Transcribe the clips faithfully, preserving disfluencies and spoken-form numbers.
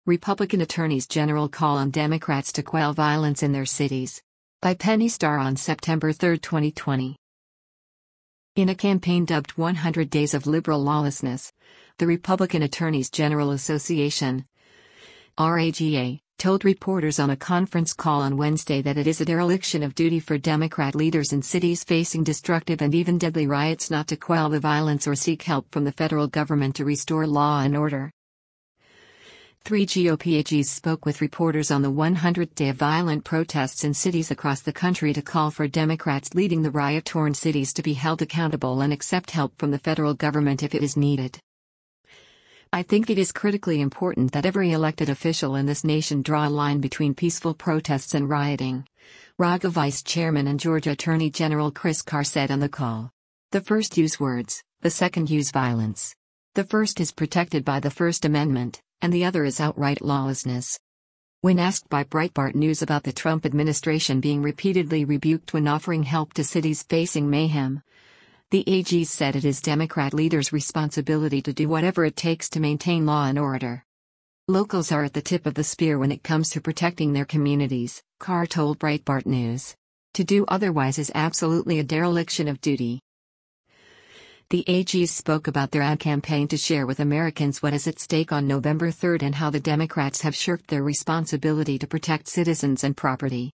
Republican attorneys general call on Democrats to quell violence in their cities. By Penny Starr on September third, twenty twenty. In a campaign dubbed one hundred Days of Liberal Lawlessness, the Republican Attorneys General Association, R A G A, told reporters on a conference call on Wednesday that it is a dereliction of duty for Democrat leaders in cities facing destructive and even deadly riots not to quell the violence or seek help from the federal government to restore law and order. Three G O P A Gs spoke with reporters on the one hundredth day of violent protests in cities across the country to call for Democrats leading the riot-torn cities to be held accountable and accept help from the federal government if it is needed. I think it is critically important that every elected official in this nation draw a line between peaceful protests and rioting, R A G A Vice Chairman and Georgia Attorney General Chris Carr said on the call. The first use words, the second use violence. The first is protected by the First Amendment, and the other is outright lawlessness. When asked by Breitbart News about the Trump administration being repeatedly rebuked when offering help to cities facing mayhem, the A Gs said it is Democrat leaders' responsibility to do whatever it takes to maintain law and order. Locals are at the tip of the spear when it comes to protecting their communities, Carr told Breitbart News. To do otherwise is absolutely a dereliction of duty. The A Gs spoke about their ad campaign to share with Americans what is at stake on November third and how the Democrats have shirked their responsibility to protect citizens and property.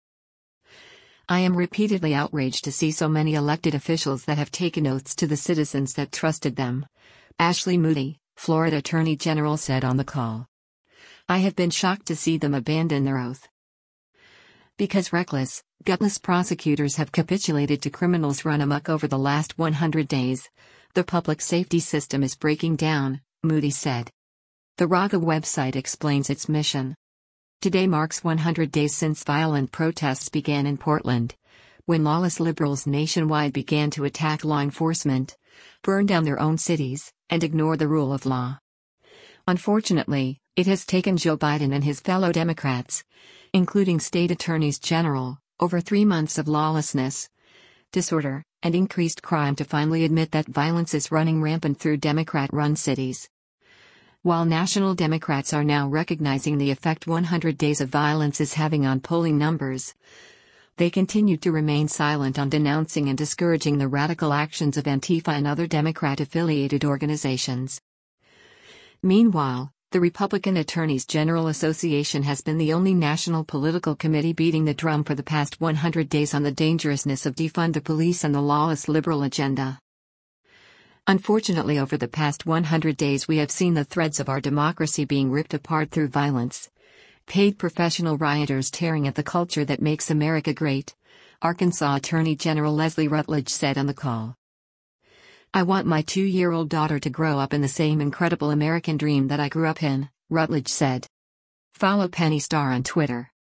I am repeatedly outraged to see so many elected officials that have taken oaths to the citizens that trusted them, Ashley Moody, Florida Attorney General said on the call. I have been shocked to see them abandon their oath. Because reckless, gutless prosecutors have capitulated to criminals run amok over the last one hundred days, the public safety system is breaking down, Moody said. The R A G A website explains its mission. Today marks one hundred days since violent protests began in Portland, when lawless liberals nationwide began to attack law enforcement, burn down their own cities, and ignore the rule of law. Unfortunately, it has taken Joe Biden and his fellow Democrats, including state attorneys general, over three months of lawlessness, disorder, and increased crime to finally admit that violence is running rampant through Democrat-run cities. While national Democrats are now recognizing the effect one hundred days of violence is having on polling numbers, they continue to remain silent on denouncing and discouraging the radical actions of Antifa and other Democrat-affiliated organizations. Meanwhile, the Republican Attorneys General Association has been the only national political committee beating the drum for the past one hundred days on the dangerousness of defund the police and the lawless liberal agenda. Unfortunately, over the past one hundred days we have seen the threads of our democracy being ripped apart through violence. Paid professional rioters tearing at the culture that makes America great, Arkansas Attorney General Leslie Rutledge said on the call. I want my two-year-old daughter to grow up in the same incredible American dream that I grew up in, Rutledge said. Follow Penny Starr on Twitter.